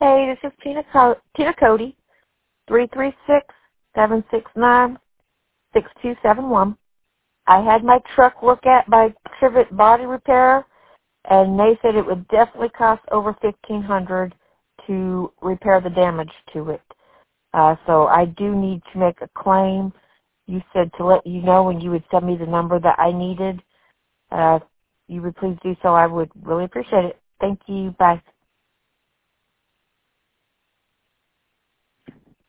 Hey, this is Tina Cody, 336-769-6271. I had my truck look at by Trivet Body Repair, and they said it would definitely cost over $1,500 to repair the damage to it. So I do need to make a claim. You said to let you know when you would send me the number that I needed. You would please do so. I would really appreciate it. Thank you. Bye.